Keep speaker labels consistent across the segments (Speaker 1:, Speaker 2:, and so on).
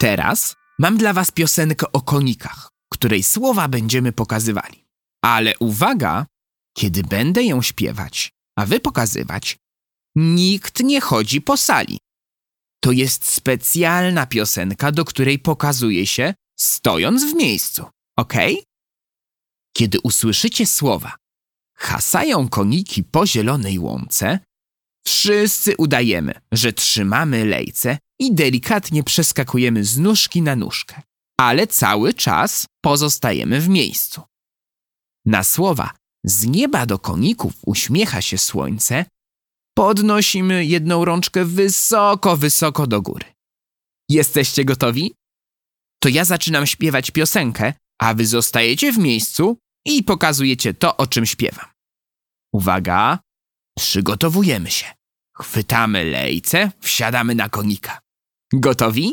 Speaker 1: Teraz mam dla was piosenkę o konikach, której słowa będziemy pokazywali. Ale uwaga, kiedy będę ją śpiewać, a wy pokazywać, nikt nie chodzi po sali. To jest specjalna piosenka, do której pokazuje się stojąc w miejscu, okej? Kiedy usłyszycie słowa hasają koniki po zielonej łące, wszyscy udajemy, że trzymamy lejce i delikatnie przeskakujemy z nóżki na nóżkę, ale cały czas pozostajemy w miejscu. Na słowa z nieba do koników uśmiecha się słońce, podnosimy jedną rączkę wysoko, wysoko do góry. Jesteście gotowi? To ja zaczynam śpiewać piosenkę, a wy zostajecie w miejscu i pokazujecie to, o czym śpiewam. Uwaga, przygotowujemy się. Chwytamy lejce, wsiadamy na konika. Gotowi?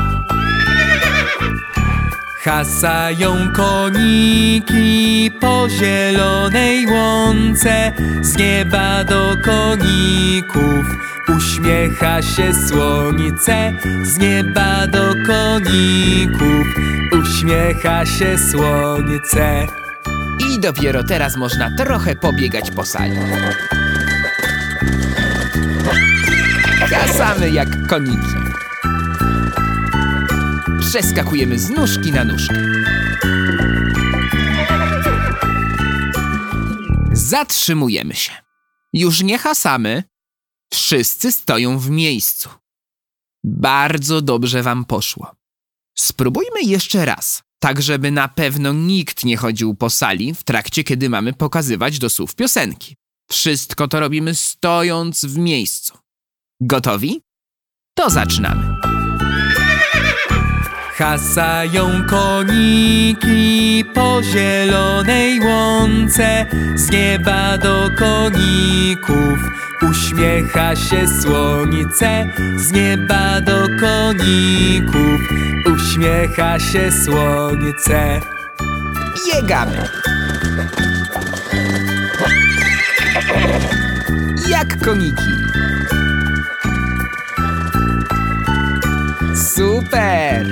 Speaker 2: Hasają koniki po zielonej łące, z nieba do koników uśmiecha się słońce, z nieba do koników uśmiecha się słońce.
Speaker 1: I dopiero teraz można trochę pobiegać po sali. Hasamy jak koniki. Przeskakujemy z nóżki na nóżkę. Zatrzymujemy się. Już nie hasamy. Wszyscy stoją w miejscu. Bardzo dobrze wam poszło. Spróbujmy jeszcze raz, tak żeby na pewno nikt nie chodził po sali w trakcie, kiedy mamy pokazywać do słów piosenki. Wszystko to robimy stojąc w miejscu. Gotowi? To zaczynamy.
Speaker 2: Hasają koniki po zielonej łące, z nieba do koników uśmiecha się słońce, z nieba do koników uśmiecha się słońce.
Speaker 1: Biegamy. Jak koniki. Super!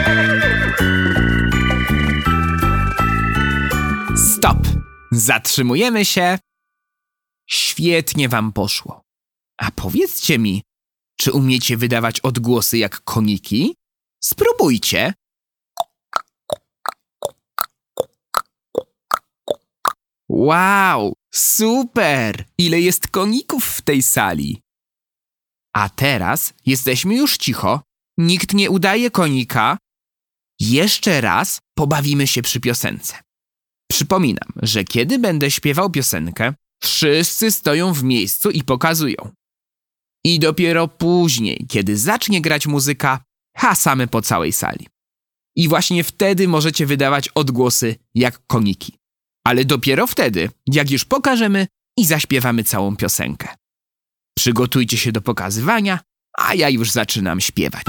Speaker 1: Stop! Zatrzymujemy się. Świetnie wam poszło. A powiedzcie mi, czy umiecie wydawać odgłosy jak koniki? Spróbujcie. Wow! Super! Ile jest koników w tej sali? A teraz jesteśmy już cicho. Nikt nie udaje konika. Jeszcze raz pobawimy się przy piosence. Przypominam, że kiedy będę śpiewał piosenkę, wszyscy stoją w miejscu i pokazują. I dopiero później, kiedy zacznie grać muzyka, hasamy po całej sali. I właśnie wtedy możecie wydawać odgłosy jak koniki. Ale dopiero wtedy, jak już pokażemy i zaśpiewamy całą piosenkę. Przygotujcie się do pokazywania, a ja już zaczynam śpiewać.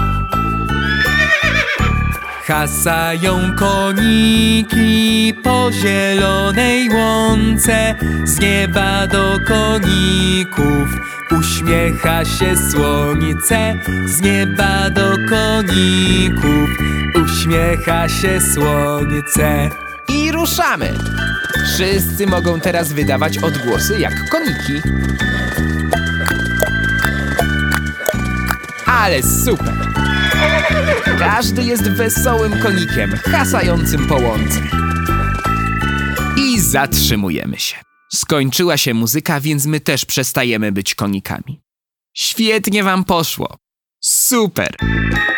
Speaker 2: Hasają koniki po zielonej łące, z nieba do koników uśmiecha się słońce, z nieba do koników uśmiecha się słońce.
Speaker 1: I ruszamy! Wszyscy mogą teraz wydawać odgłosy jak koniki. Ale super! Każdy jest wesołym konikiem, hasającym po łące. I zatrzymujemy się. Skończyła się muzyka, więc my też przestajemy być konikami. Świetnie wam poszło. Super!